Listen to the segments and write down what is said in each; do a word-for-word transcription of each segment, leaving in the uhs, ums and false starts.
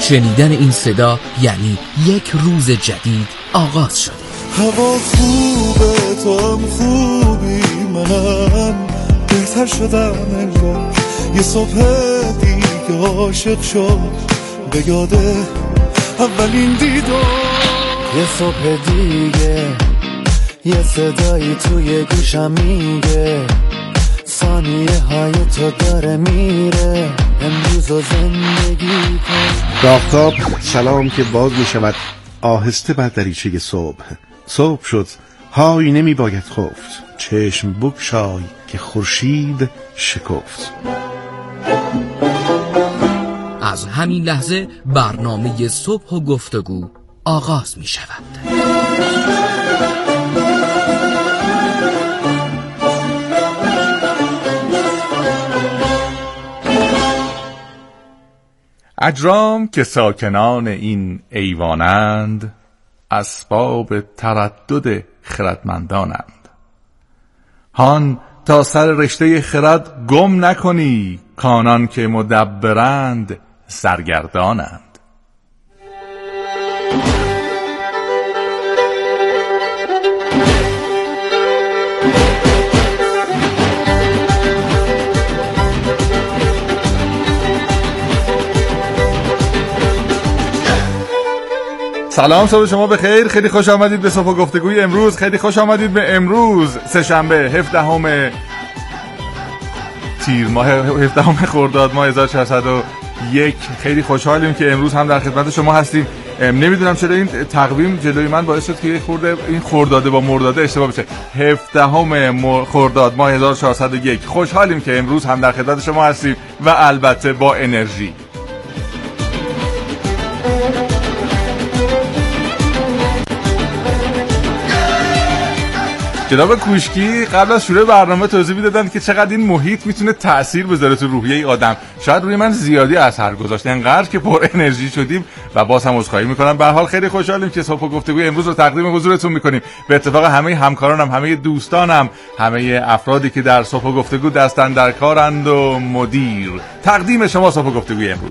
شنیدن این صدا یعنی یک روز جدید آغاز شده. هوا خوبه، تو هم خوبی، منم بهتر شدم انگار. یه صبح دیگه عاشق شد به یاده اولین دیدار. یه صبح دیگه یه صدایی توی گوشم میگه ثانیه های تو داره میره، امروز و زندگی کن. آفتاب سلام که باز میشود آهسته بر دریچه صبح. صبح شد، های نمی باید خفت، چشم بگشای که خورشید شکفت. از همین لحظه برنامه صبح و گفتگو آغاز می شود. اجرام که ساکنان این ایوانند، اسباب تردد خردمندانند. هان تا سر رشته خرد گم نکنی، کانان که مدبرند سرگردانند. سلام، صبح شما بخیر. خیلی خوش آمدید به صبح گفتگوی امروز. خیلی خوش آمدید به امروز سه‌شنبه هفدهم تیر ماه هفدهم خرداد ماه هزار و چهارصد و یک. خیلی خوشحالیم که امروز هم در خدمت شما هستیم. نمیدونم چرا این تقویم جلوی من باعث شد که خورده این خرداده با مرداده اشتباه بشه. هفدهم خرداد ماه هزار و چهارصد و یک. خوشحالیم که امروز هم در خدمت شما هستیم و البته با انرژی. جناب کوشکی قبل از شروع برنامه توضیح میدادن که چقدر این محیط میتونه تأثیر بذاره تو روحیه ای آدم. شاید روی من زیادی اثر گذاشته، انقدر که پر انرژی شدیم و باز هم عذرخواهی میکنم. به هر حال خیلی خوشحالیم که صبح گفتگوی امروز رو تقدیم حضورتون میکنیم. به اتفاق همه همکارانم، همه دوستانم، همه افرادی که در صبح گفتگو دستن در کارند و مدیر، تقدیم شما صبح گفتگوی امروز.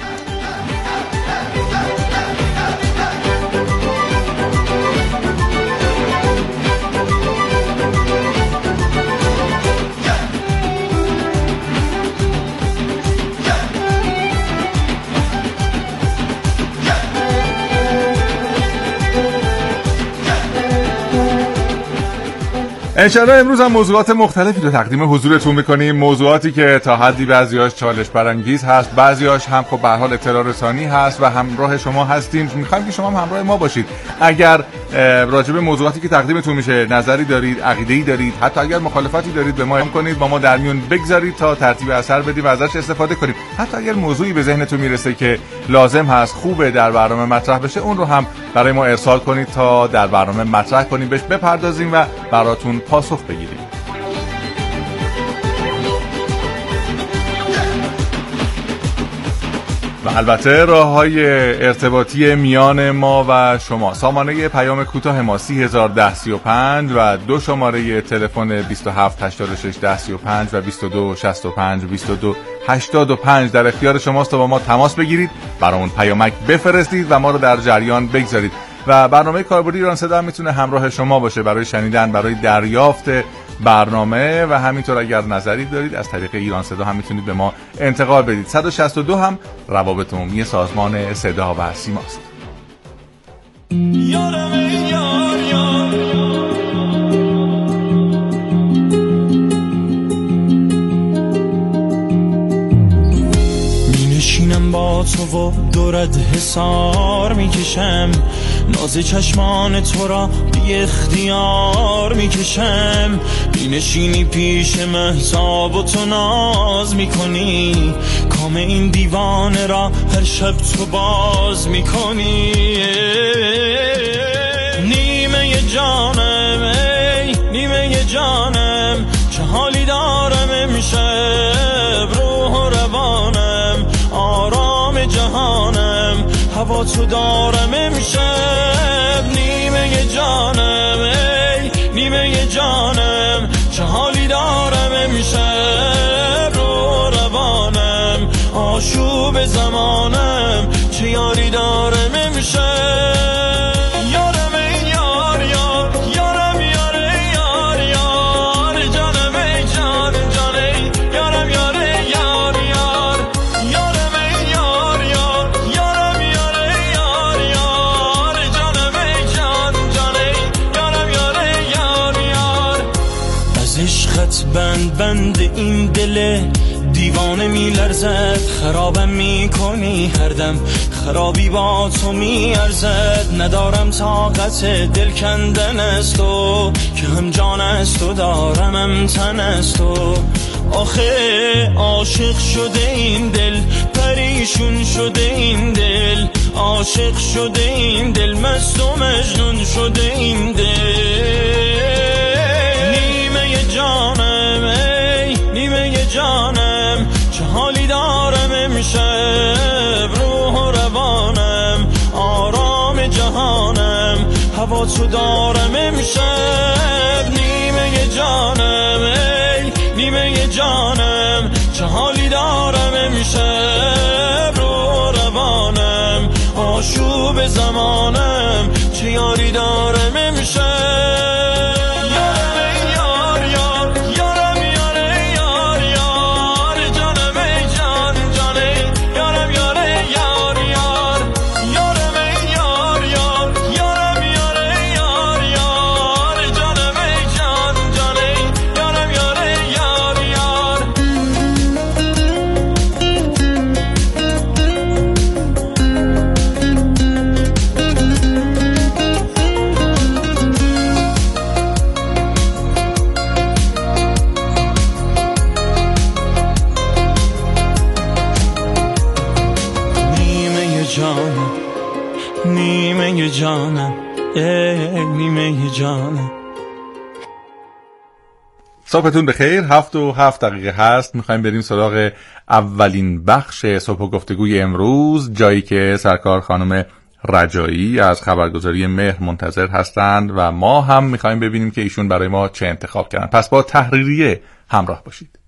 انشالله امروز هم موضوعات مختلفی رو تقدیم حضورتون میکنیم. موضوعاتی که تا حدی بعضیاش چالش برانگیز هست، بعضیاش هم خب به هر حال اطلاع رسانی هست و همراه شما هستیم. میخوایم که شما هم همراه ما باشید. اگر راجع به موضوعاتی که تقدیمتون میشه نظری دارید، عقیده‌ای دارید، حتی اگر مخالفتی دارید، به ما هم کنید، با ما در میون بگذارید تا ترتیب اثر بدیم و ازش استفاده کنیم. حتی اگر موضوعی به ذهنتون میرسه که لازم هست خوبه در برنامه مطرح بشه، اون رو هم برای ما ارسال کنید تا در برنامه مطرح کنیم، بهش بپردازیم و براتون پاسخ بگیریم. و البته راه‌های ارتباطی میان ما و شما: سامانه پیام کوتاه ما سی هزار و ده سی و پنج و دو شماره تلفن بیست و هفت هشتاد و شش ده سی و پنج و بیست و دو شصت و پنج بیست و دو هشتاد و پنج در اختیار شماست تا با ما تماس بگیرید، برامون پیامک بفرستید و ما رو در جریان بگذارید. و برنامه کاربردی ایران صدا میتونه همراه شما باشه برای شنیدن، برای دریافت برنامه و همینطور اگر نظری دارید از طریق ایران صدا هم میتونید به ما انتقال بدید. صد و شصت و دو هم روابط عمومی سازمان صدا و سیماست. یارم یار یار می نشینم با تو و دورت حسار میکشم، ناز چشمان تو را بی اختیار میکشم. بینشینی پیش مهتاب و تو ناز میکنی، کام این دیوانه را هر شب تو باز میکنی. نیمه جانم ای نیمه جانم، چه حالی دارم امشب، روح و روانم آرام جهانم، هوا تو دارم امشب. نیمه جانم ای نیمه جانم، چه حالی دارم امشب، رو روانم آشوب زمانم، چه یاری دارم امشب یارم ای یار یار یارم یاره یار یار جانم ای جان جان ای یارم یاره یار یار یارم ای یار یار یارم یاره یار یار جانم ای جان جان ای یارم یاره یار یار از عشقت بند بند این دل دیوانه می لرزد خرابم می کنی هر دم خرابی با تو می ارزد ندارم طاقت دل کندن از تو که هم جان از تو دارم هم تن از تو آخه عاشق شده این دل پریشون شده این دل عاشق شده این دل مست و مجنون شده این دل نیمه جانم ای نیمه جانم چه حالی دارم امشب روح و روانم آرام جهانم هوا تو دارم امشب نیمه جانم ای نیمه جانم چه حالی دارم امشب روح و روانم آشوب زمانم چه یاری دارم امشب نیمه جانم ای نیمه جانم. صبحتون بخیر. هفت و هفت دقیقه هست. میخوایم بریم سراغ اولین بخش صبح و گفتگوی امروز، جایی که سرکار خانم رجایی از خبرگزاری مهر منتظر هستند و ما هم میخوایم ببینیم که ایشون برای ما چه انتخاب کردن. پس با تحریریه همراه باشید.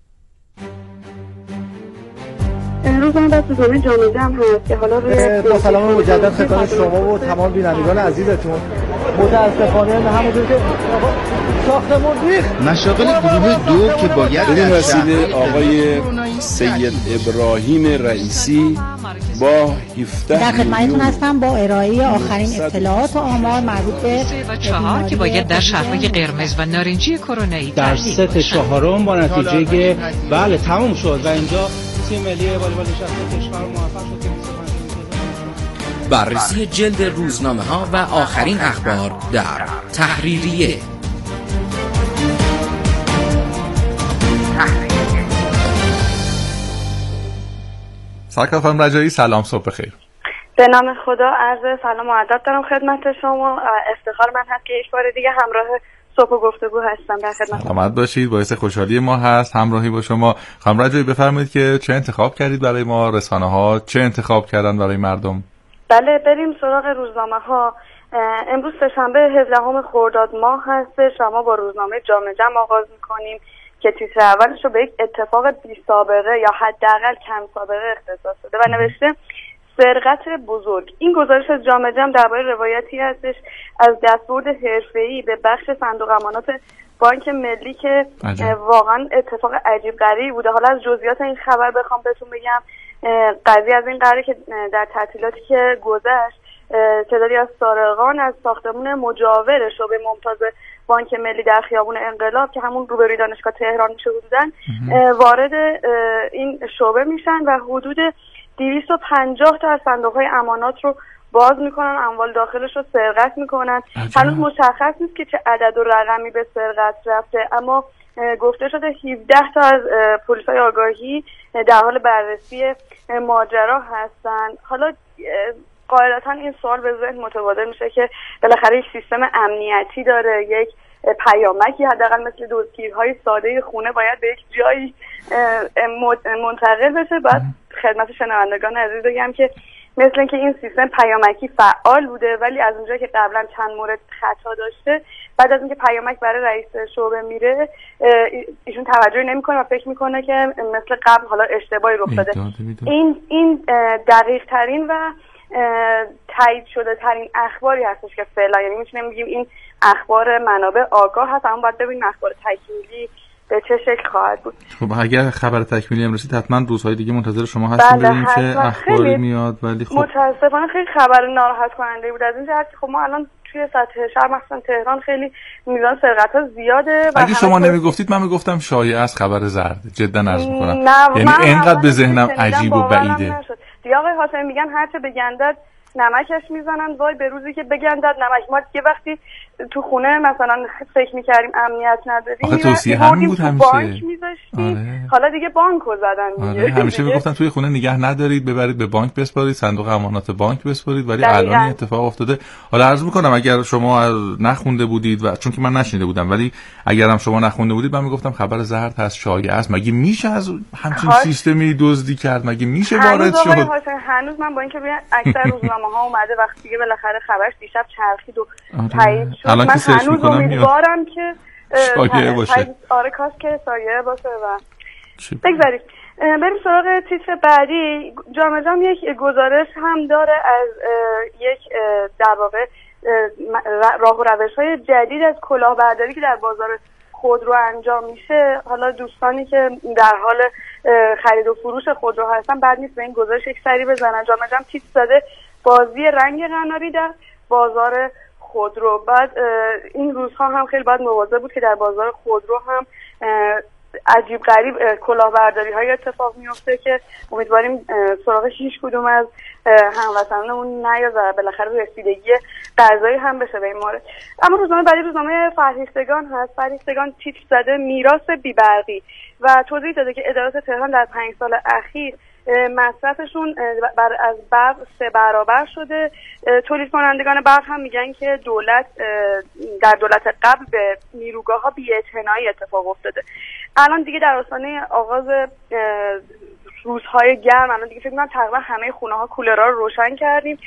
امروز من دست دومی جامعه جمع هست که حالا روی با سلام مجدد خدمت شما و تمام بینندگان عزیزتون. متاسفانه همونطور که ساختمون ریخت مشاغل گروه دو که باید بدین وسیله آقای سید ابراهیم رئیسی با هفده در خدمتتون هستم با ارائه آخرین اطلاعات و آمار مربوط به سه و چهار که باید در شهرهای قرمز و نارنجی کرونایی در سه چهارم با نتیجه بله تموم شد و اینجا تیم ملی والیبال نشسته کشور موفق شد. بررسی جلد روزنامه ها و آخرین اخبار در تحریریه. سرکار خانم رجایی سلام، صبح بخیر. به نام خدا عرض سلام و ادب دارم خدمت شما. افتخار من هست که یک بار دیگه همراه صبح و گفتگو هستم در خدمت. سلامت باشید. باعث خوشحالی ما هست همراهی با شما. خانم رجایی بفرمایید که چه انتخاب کردید برای ما؟ رسانه‌ها چه انتخاب کردن برای مردم؟ بله بریم سراغ روزنامه‌ها. امروز سه‌شنبه هفدهم خرداد ماه هستش. ما با روزنامه جامعه جمع آغاز می‌کنیم که تیتر اولش رو به یک اتفاق بی سابقه یا حداقل کم سابقه اختصاص داده و نوشته سرقت بزرگ. این گزارش از جامعه جمع درباره روایتی هستش از دستبرد حرفه‌ای به بخش صندوق امانات بانک ملی که عجب. واقعا اتفاق عجیب غریبی بوده. حالا از جزئیات این خبر بخوام بهتون بگم، قضیه از این قراره که در تعطیلاتی که گذشت تعدادی از سارقان از ساختمان مجاور شعبه ممتاز بانک ملی در خیابون انقلاب که همون روبروی دانشگاه تهران میشه حدوداً وارد این شعبه میشن و حدود دویست و پنجاه تا از صندوق‌های امانات رو باز میکنن، اموال داخلش رو سرقت میکنن. هنوز مشخص نیست که چه عدد و رقمی به سرقت رفته، اما گفته شده هفده تا از پلیس‌های آگاهی در حال بررسی ماجرا هستن. حالا قاعدتاً این سوال به ذهن متبادر میشه که بالاخره یک سیستم امنیتی داره، یک پیامکی حداقل مثل دزدگیری‌های ساده خونه باید به یک جایی منتقل بشه. بعد خدمت شنوندگان عزیز بگم که مثل اینکه این سیستم پیامکی فعال بوده، ولی از اونجایی که قبلا چند مورد خطا داشته، بعد از اینکه پیامک برای رئیس شعبه میره ایشون توجهی نمیکنه و فکر میکنه که مثل قبل حالا اشتباهی رخ داده. این این دقیق ترین و تایید شده ترین اخباری هستش که فعلا، یعنی میتونیم بگیم این اخبار منابع آگاه هست، اما باید ببینیم اخبار تکمیلی به چه شکل خواهد بود. خب اگر خبر تکمیلی هم رسید حتما روزهای دیگه منتظر شما هستیم ببینیم چه اخباری میاد. ولی خب متاسفانه خیلی خبر ناراحت کننده بود از این جهت که خب ما الان توی سطح شهر مثلا تهران خیلی میزان سرقت‌ها زیاده. و اگه شما نمیگفتید من میگفتم شایعه از خبر زرد، جدا عرض میکنم، یعنی اینقدر به ذهنم عجیب و بعیده. دیگه آقای هاشمی میگن هر چه بگندد نمکش میزنن، وای به روزی که بگندد نمک. ما دیگه وقتی تو خونه مثلا فکر میکردیم امنیت نداریم، آخه توصیه همین بود همیشه، بانک میذاشتیم. آره. حالا دیگه بانکو زدن دیگه. آره. همیشه میگفتن توی خونه نگه ندارید، ببرید به بانک بسپارید، صندوق امانات بانک بسپارید، ولی الان این اتفاق افتاده. حالا عرض میکنم اگر شما نخونده بودید و چون که من نشنیده بودم، ولی اگر هم شما نخونده بودید من میگفتم خبر زرد هست، شایعه است. مگه میشه از همچین خواهد... سیستمی دزدی کرد؟ مگه میشه وارد شد؟ هنوز من با اینکه روی اکثر روزنامه‌ها اومده وقتی دیگه بالاخره خبرش دیشب چرخید و تایید شد، من هنوز امیدوارم که شایعه باشه. آره کاش که شایعه باشه. و بگذاریم بریم سراغ تیتر بعدی. جامعه جمع یک گزارش هم داره از یک در واقع راه و روش‌های جدید از کلاهبرداری که در بازار خودرو انجام میشه. حالا دوستانی که در حال خرید و فروش خودرو هستن بعد نیست به این گزارش یک سری بزنن. جامعه جمع تیتر زده بازی رنگ قناری در بازار خودرو. بعد این روزها هم خیلی باید مواظب بود که در بازار خودرو هم عجیب غریب کلاهبرداری های اتفاق میفته که امیدواریم سراغ هیچ کدوم از هموطنانمون نیاد و بالاخره رسیدگی قضایی هم بشه به این مورد. اما روزنامه بعدی روزنامه فرهیختگان هست. فرهیختگان تیتر زده میراث بی‌برقی و توضیح داده که ادارات تهران در پنج سال اخیر مصرفشون بر از برق سه برابر شده. تولید کنندگان برق هم میگن که دولت در دولت قبل به نیروگاه ها بی‌اعتنایی اتفاق افتاده. الان دیگه در آستانه آغاز روزهای گرم، الان دیگه فکر کنم تقریبا همه خونه ها کولرها رو روشن کردیم.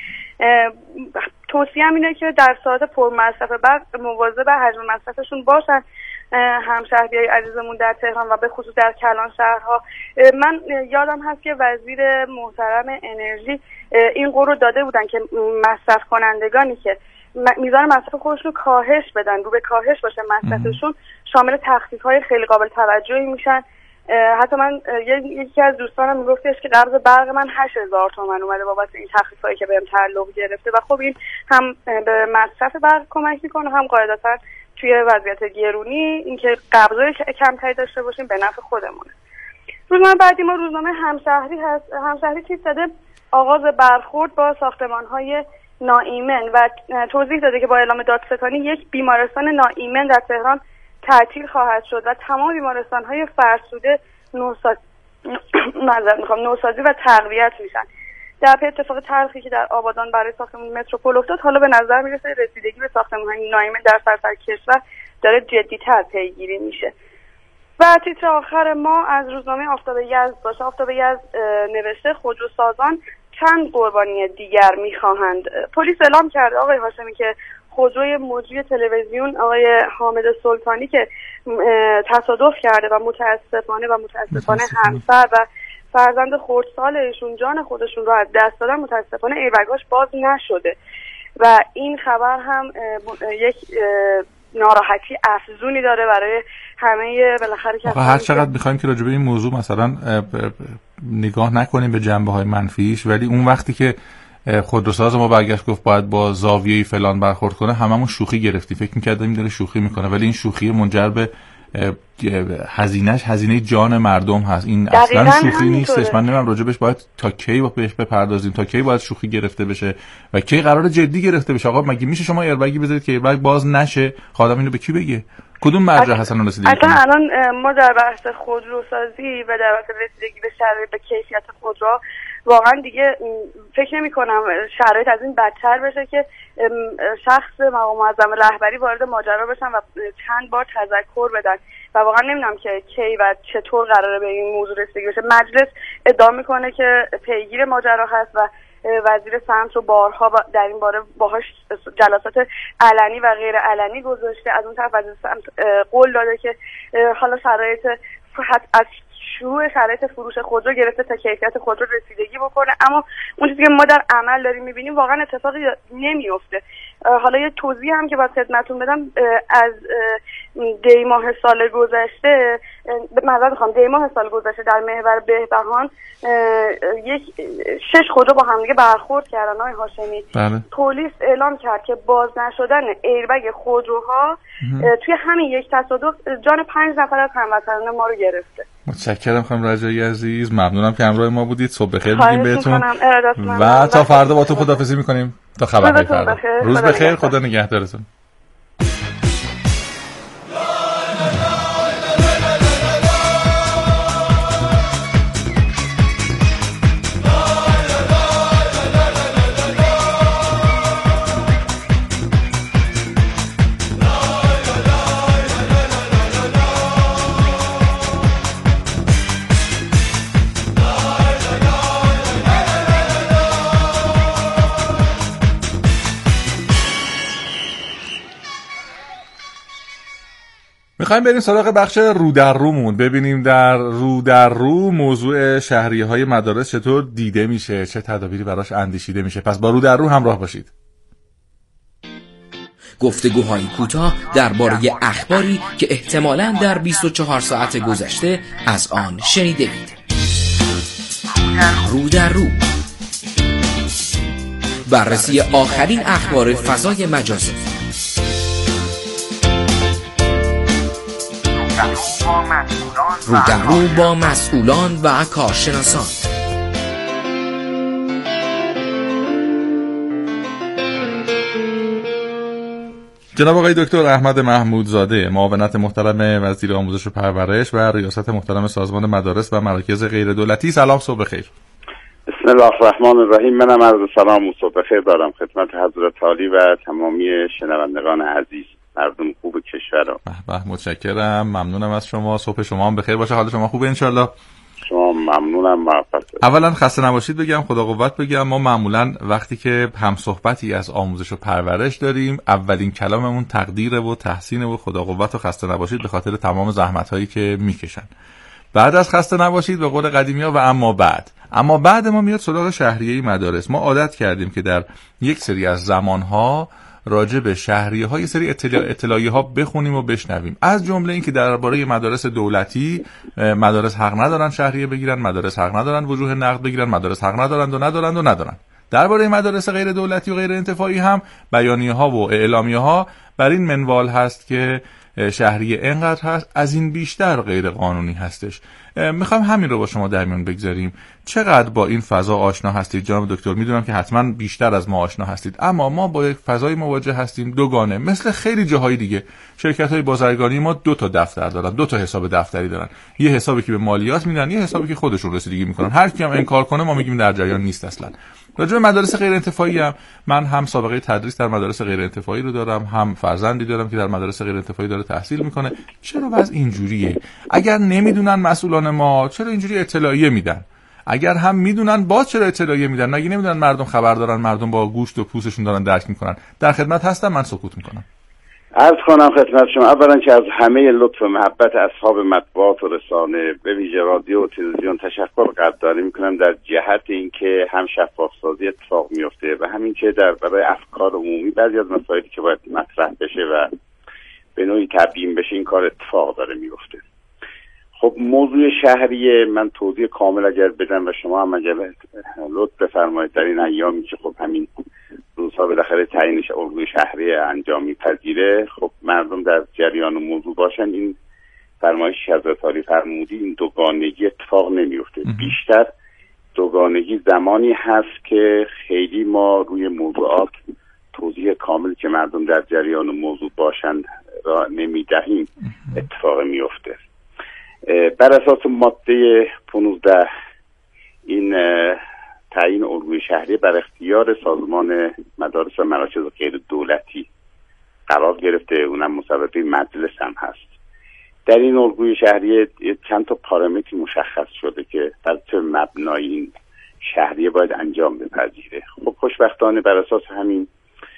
توصیه هم اینه که در ساعات پرمصرف برق مواظب حجم مصرفشون باشن همشهریای عزیزمون در تهران و به خصوص در کلان شهرها. من یادم هست که وزیر محترم انرژی این قول داده بودن که مصرف کنندگانی که میزان مصرف خودشون رو کاهش بدن، رو به کاهش باشه مصرفشون، شامل تخفیف‌های خیلی قابل توجهی میشن. حتی من یکی از دوستانم میگفتش که قرض برق من هشت هزار تومان اومده بابت این تخفیفایی که بهم تعلق گرفته و خب این هم به مصرف برق کمک میکنه، هم قاعدتاً توی وضعیت گرونی اینکه قبضای کمتری داشته باشیم به نفع خودمونه. روزنامه بعدی ما روزنامه همشهری هست. همشهری تیتر زده آغاز برخورد با ساختمان‌های ناایمن و توضیح داده که با اعلام دادستانی یک بیمارستان ناایمن در تهران تعطیل خواهد شد و تمام بیمارستان‌های فرسوده نوسازی نوسازی و تقویت میشن. در پی اتفاق تلخی که در آبادان برای ساختمان متروپول افتاد، حالا به نظر میرسه رسیدگی به ساختمان‌های ناایمن در سراسر کشور داره جدی‌تر پیگیری میشه. و تیتر آخر ما از روزنامه آفتاب یزد باشه. آفتاب یزد نوشته خودروسازان چند قربانی دیگر میخواهند. پلیس اعلام کرده آقای هاشمی که خودروی مجری تلویزیون آقای حامد سلطانی که تصادف کرده و متاسفانه و متاسفانه همسر و فرزند خردسال ایشون جان خودشون رو از دست دادن، متاسفانه ایربگاش باز نشده و این خبر هم یک ناراحتی افزونی داره برای همه بالاخره که هر چقدر می‌خوایم که راجع به این موضوع مثلا نگاه نکنیم به جنبه‌های منفیش، ولی اون وقتی که خودروساز ما برگشت گفت باید با زاویه فلان برخورد کنه، هممون شوخی گرفتیم، فکر می‌کردیم داره شوخی میکنه، ولی این شوخی منجر به هزینهش هزینه جان مردم هست. این اصلا شوخی نیستش. من نمیدونم راجبش باید تا کی با بهش بپردازیم، تا کی باید شوخی گرفته بشه و کی قراره جدی گرفته بشه. آقا مگه میشه شما ایربگی بذارید که ایربگ باز نشه؟ خودم اینو به کی بگه؟ کدوم مرجع هستن رسیدگی کنه؟ الان ما در بحث خودروسازی و در بحث رسیدگی به شرایط به کیفیت خودرو واقعا دیگه فکر نمی کنم شرایط از این بدتر بشه که شخص مقام معظم رهبری وارد ماجرا بشن و چند بار تذکر بدن و واقعا نمیدونم که کی و چطور قراره به این موضوع رسیدگی بشه. مجلس ادعا میکنه که پیگیر ماجرا هست و وزیر سمت رو بارها در این باره باهاش جلسات علنی و غیر علنی گذاشته. از اون طرف وزیر سمت قول داده که حالا شرایط از شروع شرایط فروش خودرو گرفته تا کیفیت خودرو رسیدگی بکنه، اما اون چیزی که ما در عمل داریم میبینیم واقعا اتفاقی نمیفته. حالا یه توضیح هم که باید خدمتتون بدم، از دی ماه سال گذشته معذرت میخوام دی ماه سال گذشته در محور بهبهان یک شش خودرو با همدیگه برخورد کردن آقای هاشمی. بله. پلیس اعلام کرد که باز نشدن ایربگ خودروها توی همین یک تصادف جان پنج نفر از هموطنان ما رو گرفته. متشکرم خانم رجایی عزیز، ممنونم که همراه ما بودید. صبح بخیر میگیم بهتون و تا فردا با تو خداحافظی میکنیم تا خبرهای فردا. روز بخیر، خدا نگهدارتون. میخوایم بریم سراغ بخش رو در رومون، ببینیم در رو در رو موضوع شهریه‌های مدارس چطور دیده میشه، چه تدابیری براش اندیشیده میشه. پس با رو در رو همراه باشید. گفتگوهای کوتاه درباره اخباری که احتمالاً در بیست و چهار ساعت گذشته از آن شنیده اید. رو در رو، بررسی آخرین اخبار فضای مجازی. رو در رو با مسئولان و کارشناسان. جناب آقای دکتر احمد محمودزاده، معاونت محترم وزیر آموزش و پرورش و ریاست محترم سازمان مدارس و مراکز غیر دولتی، سلام، صبح بخیر. بسم الله الرحمن الرحیم. منم عرض سلام و صبح بخیر دارم خدمت حضرت عالی و تمامی شنوندگان عزیز، مردم خوب کشور رو. به متشکرم، ممنونم از شما. صبح شما هم بخیر باشه، حال شما خوبه انشالله؟ شما ممنونم. موفق. اولا خسته نباشید بگم، خدا قوت بگم. ما معمولا وقتی که هم صحبتی از آموزش و پرورش داریم اولین کلاممون تقدیر و تحسین و خدا قوت و خسته نباشید به خاطر تمام زحمت‌هایی که میکشن. بعد از خسته نباشید به قول قدیمی‌ها و اما بعد اما بعد ما میاد سراغ شهریه مدارس. ما عادت کردیم که در یک سری از زمان‌ها راجع به شهریه های سری اطلاع اطلاعیه ها بخونیم و بشنویم، از جمله این که درباره مدارس دولتی مدارس حق ندارن شهریه بگیرن، مدارس حق ندارن وجوه نقد بگیرن، مدارس حق ندارن و ندارن و ندارن. درباره مدارس غیر دولتی و غیر انتفاعی هم بیانیه ها و اعلامیه ها بر این منوال هست که شهریه اینقدر هست، از این بیشتر غیر قانونی هستش. میخوام همین رو با شما در میون بگذاریم. چقدر با این فضا آشنا هستید جناب دکتر؟ میدونم که حتما بیشتر از ما آشنا هستید، اما ما با یک فضای مواجه هستیم دوگانه. مثل خیلی جاهای دیگه شرکت‌های بازرگانی ما دو تا دفتر دارن، دو تا حساب دفتری دارن. یه حسابی که به مالیات میدن، یه حسابی که خودشون رسیدگی میکنن. هر کی هم انکار کنه ما میگیم در جریان نیست اصلا. راجع به مدارس غیر انتفاعی هم من هم سابقه تدریس در مدارس غیر انتفاعی رو دارم، هم فرزندی دارم که در مدارس غیر انتفاعی داره تحصیل میکنه. چرا وضع اینجوریه؟ اگر نمیدونن مسئولان ما چرا اینجوری اطلاعیه میدن؟ اگر هم میدونن باز چرا اطلاعیه میدن؟ مگه نمیدونن مردم خبر دارن، مردم با گوشت و پوستشون دارن درک میکنن؟ در خدمت هستم، من سکوت میکنم. عرض کنم خدمت شما اولا که از همه لطف و محبت اصحاب مطبوعات و رسانه به ویژه رادیو و تلویزیون تشکر قدردانی میکنم در جهت اینکه هم شفاف سازی اتفاق میفته و همین که در برای افکار عمومی بعضی از مسائلی که باید مطرح بشه و به نوعی تبیین بشه این کار اتفاق داره میفته. خب موضوع شهریه من توضیح کامل اگر بدم و شما هم اگر لطف بفرمایید در این ایامی که خب همین روزها بالاخره تعیینش الگوی شهریه انجام میپذیره، خب مردم در جریان موضوع باشن. این فرمایش حضرت عالی فرمودی این دوگانگی اتفاق نمیفته. بیشتر دوگانگی زمانی هست که خیلی ما روی موضوعات توضیح کامل که مردم در جریان موضوع باشند را نمیدهیم اتفاق میفته. بر اساس ماده پانزده این تعیین الگوی شهریه بر اختیار سازمان مدارس و مراکز غیر دولتی قرار گرفته، اونم مصوبه مجلس هم هست. در این الگوی شهریه چند تا پارامتر مشخص شده که بر چه مبنای این شهریه باید انجام بپذیره. خب خوشبختانه بر اساس همین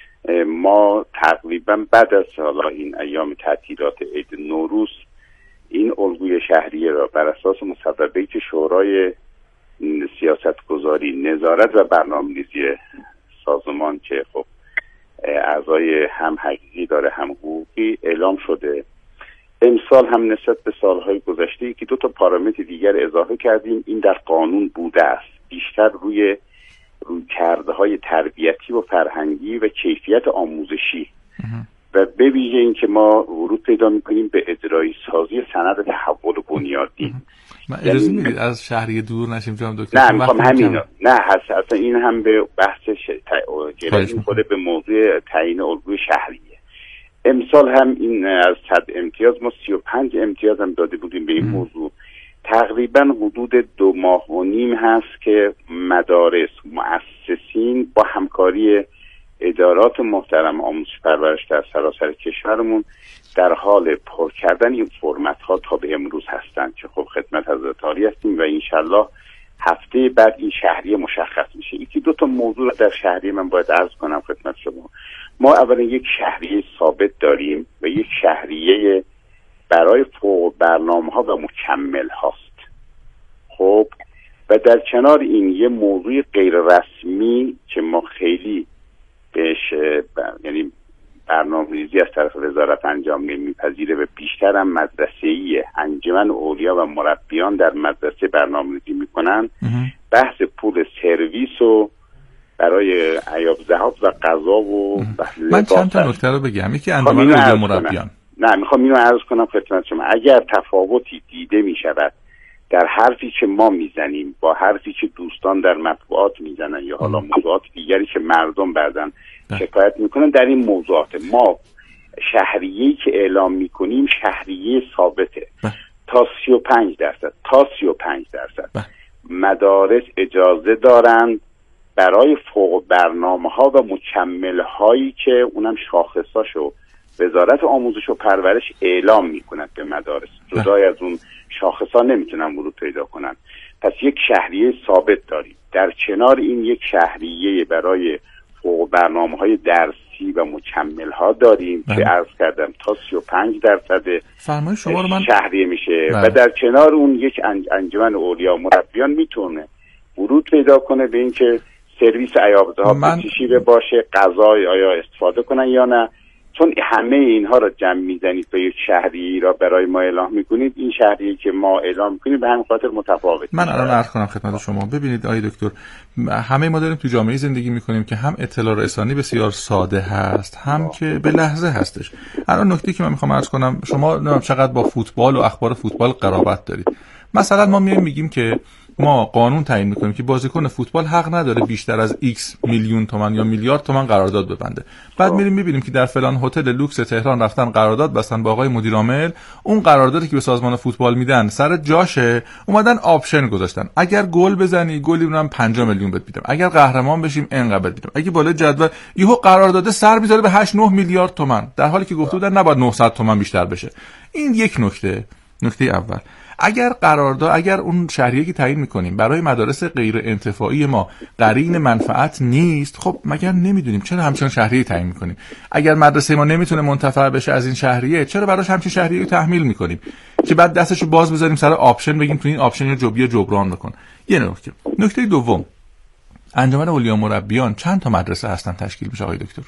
ما تقریبا بعد از حالا این ایام تعطیلات عید نوروز این الگوی شهریه را بر اساس مصوبه که شورای سیاست گذاری نظارت و برنامه‌ریزی سازمان که خب اعضای هم حقیقی داره هم حقوقی اعلام شده. امسال هم نسبت به سالهای گذشته که دو تا پارامتر دیگر اضافه کردیم. این در قانون بوده است، بیشتر روی رویکردهای تربیتی و فرهنگی و کیفیت آموزشی و به ویژه این که ما ورود پیدا می‌کنیم به اجرایی سازی سند تحول بنیادی. من اجازه میدید از شهریه دور نشیم جناب دکتر؟ نه میخوام همین نه هست اصلا این هم به بحث گره می‌خوره به موضوع تعیین الگوی شهریه. امسال هم این از صد امتیاز ما سی و پنج امتیاز هم داده بودیم به این موضوع. تقریبا حدود دو ماه و نیم هست که مدارس مؤسسین با همکاری ادارات محترم آموزش پرورش در سراسر کشورمون در حال پر کردن این فرمت ها تا به امروز هستند که خب خدمت حضرت عالی هستیم و انشالله هفته بعد این شهریه مشخص میشه. یکی دو تا موضوع در شهریه من باید عرض کنم خدمت شما. ما اولا یک شهریه ثابت داریم و یک شهریه برای فوق برنامه ها و مکمل هاست. خب و در کنار این یه موضوع غیر رسمی که ما خیلی بهش یعنی برنامه‌ریزی از طرف وزارت انجام نمی‌پذیره و بیشتر هم مدرسه‌ای انجمن اولیا و مربیان در مدرسه برنامه‌ریزی می‌کنن، بحث پول سرویس و برای عیاب ذهاب و غذا و من چند تا نکته رو بگم. یکی انجمن اولیا مربیان. نه میخوام اینو عرض کنم خدمت شما. اگر تفاوتی دیده می‌شود در حرفی که ما میزنیم با حرفی که دوستان در مطبوعات میزنن یا حالا موضوعات دیگری که مردم بعدن شکایت میکنن در این موضوعات، ما شهریه‌ای که اعلام میکنیم شهریه ثابته تا سی و پنج درصد تا سی و پنج درصد مدارس اجازه دارند برای فوق برنامه ها و مکمل هایی که اونم شاخصاشو وزارت آموزش و پرورش اعلام میکنند به مدارس، جدای از اون شاخصا نمیتونن ورود پیدا کنن. پس یک شهریه ثابت داریم. در کنار این یک شهریه برای فوق برنامه های درسی و مکمل ها داریم بله. که عرض کردم تا سی و پنج درصد فرمای شما رو من شهریه میشه بله. و در کنار اون یک انجمن اولیا مربیان میتونه ورود پیدا کنه به اینکه سرویس عیاب ذهاب من... چشیره باشه، غذای آیا استفاده کنن یا نه. چون همه اینها را جمع میزنید به یک شهریه را برای ما اعلام میکنید، این شهریه که ما اعلام میکنیم به همین خاطر متفاوت. من الان عرض کنم خدمت شما. ببینید آقای دکتر، همه ما داریم تو جامعه زندگی میکنیم که هم اطلاع رسانی بسیار ساده هست، هم که به لحظه هستش. الان نکته که من میخوام عرض کنم، شما نمیدونم چقدر با فوتبال و اخبار فوتبال قرابت دارید. مثلا ما میایم میگیم که ما قانون تعیین میکنیم که بازیکن فوتبال حق نداره بیشتر از ایکس میلیون تومان یا میلیارد تومان قرارداد ببنده. بعد میریم میبینیم که در فلان هتل لوکس تهران رفتن قرارداد بستن با آقای مدیر عامل، اون قراردادی که به سازمان فوتبال میدن سر جاشه، اومدن آپشن گذاشتن، اگر گل بزنی گلی اونم پنجاه میلیون بهت میدم، اگر قهرمان بشیم اینقدر میدم، اگه بالای جدول یهو قرارداد سر میذاره به هشت نه میلیارد تومان، در حالی که گفته بودن نباید نهصد تومان بیشتر بشه. این یک نکته. نکته اول، اگر قرارداد اگر اون شهریه که تعیین میکنیم برای مدارس غیر انتفاعی ما قرین منفعت نیست، خب مگر نمیدونیم چرا همچین شهریه تعیین میکنیم؟ اگر مدرسه ما نمیتونه منتفع بشه از این شهریه، چرا براش همچین شهریه رو تحمیل میکنیم که بعد دستشو باز بذاریم سر آپشن بگیم تو این آپشن یا جوبی جبران بکن؟ یه نکته. نکته دوم، انجمن اولیا مربیان چند تا مدرسه هستن تشکیل میشه آقای دکتر؟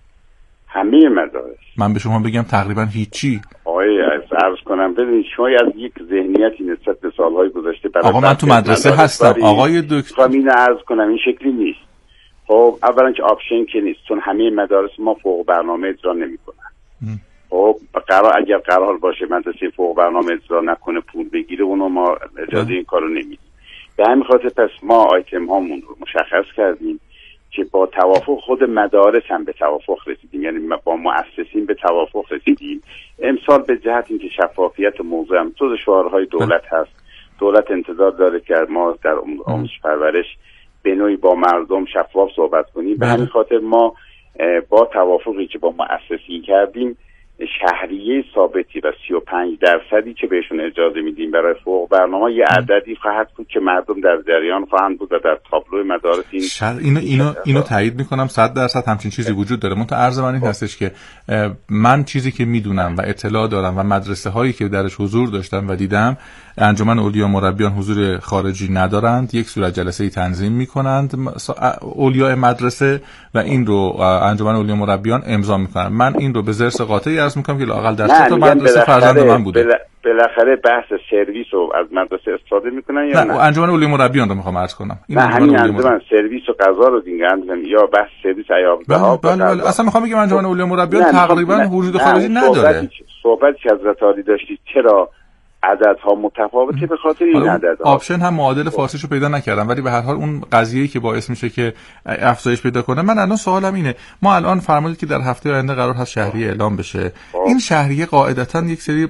همه مدارس. من به شما بگم تقریبا هیچی. آقای عرض کنم ببینید شما از یک ذهنیتی نسبت به سالهای گذشته برای آقا من تو مدرسه هستم آقای دکتر، اینو عرض کنم این شکلی نیست. خب اولا که آپشن که نیست، چون همه مدارس ما فوق برنامه اجرا نمیکنن. خب قرار اگر قرار باشه مدرسه فوق برنامه اجرا نکنه پول بگیره، اونو ما اجازه این کارو نمیدیم. به همین خاطر پس ما آیتم هامون رو مشخص کردیم که با توافق خود مدارس هم به توافق رسیدیم، یعنی با مؤسسین به توافق رسیدیم. امسال به جهت اینکه شفافیت موضوع هم جز شعارهای دولت هست، دولت انتظار داره که ما در آموزش پرورش به نوعی با مردم شفاف صحبت کنیم. به همین خاطر ما با توافقی که با مؤسسین کردیم شهریه ثابتی و سی و پنج درصدی که بهشون اجازه میدیم برای فوق برنامه یه عددی خواهد بود که مردم در جریان خواهند بود و در تابلو مدارس این شر... اینو اینو اینو تایید میکنم صد درصد همچین چیزی وجود داره. منتها عرض من این هستش که من چیزی که میدونم و اطلاع دارم و مدرسه هایی که درش حضور داشتم و دیدم انجمن اولیا مربیان حضور خارجی ندارند، یک صورت جلسه ای تنظیم میکنند اولیاء مدرسه و این رو انجمن اولیا مربیان امضا میکنن. من این رو به ضرس قاطعی عرض میکنم که لااقل در سه تا مدرسه فرزند من بوده. بل... بالاخره بحث سرویس رو از مدرسه استفاده میکنن یا نه؟ نه انجمن اولیا مربیان رو میخوام عرض کنم. این نه همین انجمن سرویس و غذا رو دیگه انجمن یا بحث سرویس ایاب‌ها. بله بله بله. اصلا میخوام بگم انجمن اولیا مربیان تقریبا وجود خارجی نداره. صحبتی که حضرت عالی داشتید چرا عددها متفاوته به خاطر این عددها. آپشن هم معادل فارسیشو پیدا نکردم، ولی به هر حال اون قضیه‌ای که باعث میشه که افزایش پیدا کنه. من الان سوالم اینه، ما الان فرمودید که در هفته آینده قرار هست شهریه اعلام بشه. این شهریه قاعدتاً یک سری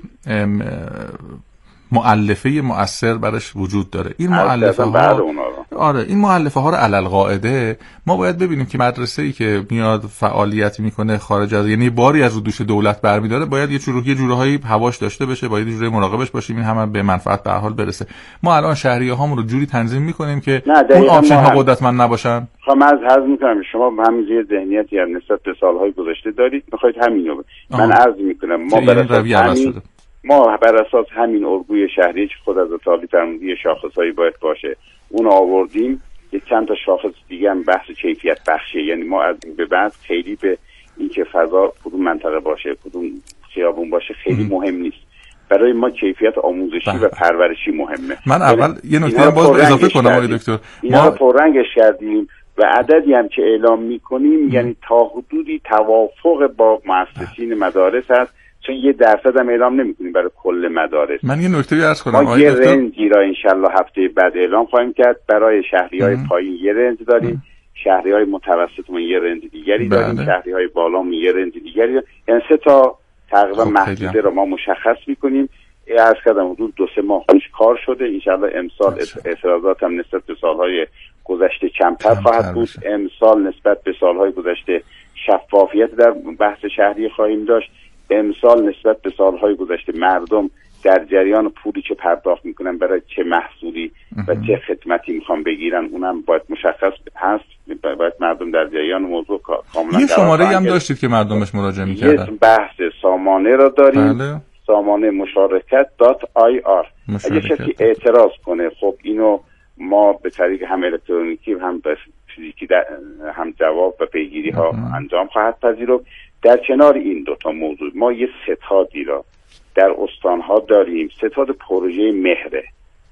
مؤلفه مؤثر برش وجود داره. این مؤلفه ها آره این مؤلفه ها رو علل قاعده ما باید ببینیم که مدرسه ای که میاد فعالیت میکنه خارج از یعنی باری از رو دوش دولت برمیداره باید یه جوری یه جورهایی هواش داشته باشه، باید یه جوری مراقبش باشیم، این هم به منفعت به هر حال برسه. ما الان شهریه هامون رو جوری تنظیم میکنیم که اون آپشن ها قدرتمند نباشن. خب من از حظ میکنم شما همین یه ذهنیتی هم نسبت به سالهای گذشته دارید، میخواید همینو من عرض میکنم. ما برای ما بر اساس همین الگوی شهری که خود از تعالی فرمودی شاخصهایی باید باشه اون آوردیم. یک چند تا شاخص دیگه هم بحث کیفیت بخشی، یعنی ما از این به بعد خیلی به این که فضا کدوم منطقه باشه کدوم خیابون باشه خیلی مهم نیست. برای ما کیفیت آموزشی و پرورشی مهمه. من اول یه نکته هم باز اضافه کنم آقای دکتر، ما پررنگش کردیم و عددی هم که اعلام میکنیم یعنی تا حدودی توافق با مؤسسین مدارس هست، چون یه درصد هم اعلام نمی‌کنیم برای کل مدارس. من یه نکته‌ای عرض کنم ما یه رنجی را انشالله هفته بعد اعلام خواهیم کرد. برای شهری‌های پایین یه رنج داریم، شهری‌های متوسط ما یه رنج دیگری داریم، شهری‌های بالا ما یه رنج دیگری داریم. یعنی سه تا تقریبا محدوده رو ما مشخص می‌کنیم. عرض کردم حدود دو سه ماه پیش کار شده. انشالله امسال اعتراضات هم نسبت به سال‌های گذشته کمتر خواهد بود. امسال نسبت به سال‌های گذشته شفافیت در بحث شهری خواهیم داشت. امسال نسبت به سالهای گذشته مردم در جریان پولی که پرداخت میکنن برای چه محصولی و چه خدمتی میخوان بگیرن اونم باید مشخص هست. باید مردم در جریان موضوع کاملا یه شماره هم داشتید که مردمش مراجعه میکردن. یه بحث سامانه را داریم. بله. سامانه مشارکت دات آی آر. اگه کسی اعتراض کنه خب اینو ما به طریق هم الکترونیکی هم به فیزیکی هم جواب و پیگیری ها انجام خواهد پذیرفت. در کنار این دوتا موضوع ما یه ستادی را در استانها داریم، ستاد پروژه مهره.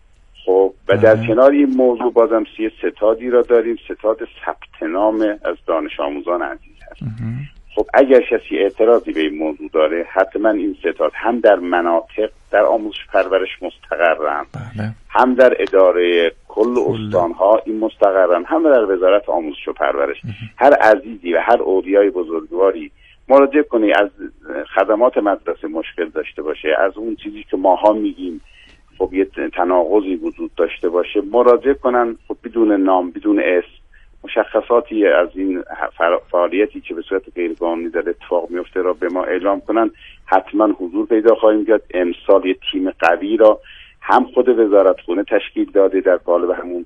خب و در کنار این موضوع بازم سی ستادی را داریم، ستاد ثبت نام از دانش آموزان عزیز هست. خب اگر کسی اعتراضی به این موضوع داره حتما این ستاد هم در مناطق در آموزش پرورش مستقرن، بله. هم در اداره کل استانها این مستقرن، هم در وزارت آموزش و پرورش. هر عزیزی و هر اولیای بزرگواری مراجعه کنی از خدمات مدرسه مشکل داشته باشه، از اون چیزی که ماها میگیم خب یه تناقضی وجود داشته باشه مراجعه کنن، خب بدون نام بدون اسم مشخصاتی از این فعالیتی که به صورت غیرقانونی در اتفاق میفته را به ما اعلام کنن. حتما حضور پیدا خواهیم کرد. امسال یه تیم قوی را هم خود وزارتخونه تشکیل داده در قالب همون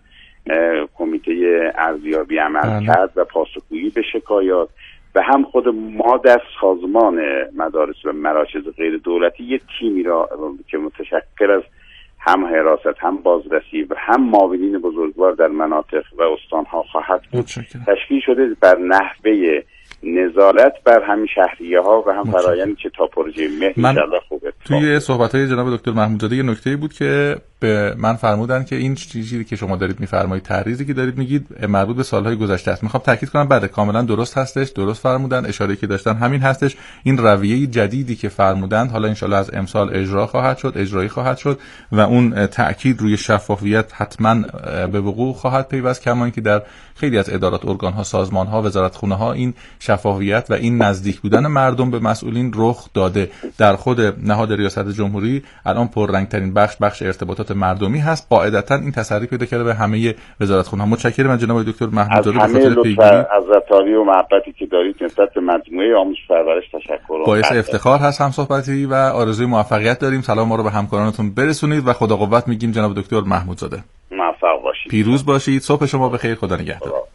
کمیته ارزیابی عمل کرد و پاسخگویی به شکایات و هم خود ما در سازمان مدارس و مراکز غیر دولتی یک تیمی را که متشکل از هم حراست هم بازرسی و هم معاونین بزرگوار در مناطق و استانها خواهد بود تشکیل شده بر نحوه نظارت بر همین شهریه ها و هم فرآیندی که تا پروژه مهر انشالله خوبه. توی صحبت‌های جناب دکتر محمودزاده یه نکته‌ای بود که به من فرمودن که این چیزی که شما دارید می‌فرمایید تعریضی که دارید میگید مربوط به سالهای گذشته است. می‌خوام تاکید کنم بله کاملا درست هستش، درست فرمودن، اشاره‌ای که داشتن همین هستش. این رویه جدیدی که فرمودند حالا انشالله از امسال اجرا خواهد شد، اجرایی خواهد شد و اون تاکید روی شفافیت حتما به وقوع خواهد پیوست، کما اینکه در خیلی از ادارات، ارگان‌ها، سازمان‌ها، وزارتخونه‌ها این شفافیت و این نزدیک بودن مردم به مسئولین رخ داده. در خود نهاد ریاست جمهوری الان پررنگ‌ترین بخش بخش ارتباطات مردمی هست، قاعدتا این تسری پیدا کرده به همه وزارتخونه‌ها. متشکرم من جناب دکتر محمود زاده به خاطر پیگیری از عطاری و محبتی که دارید نسبت به مجموعه آموزش پرورش تشکر. باعث افتخار هست هم صحبتی و آرزوی موفقیت داریم. سلام ما رو به همکارانتون برسونید و خدا قوت میگیم جناب دکتر محمود زاده. موفق باشید. پیروز باشید. صبح شما بخیر. خدا نگهدار.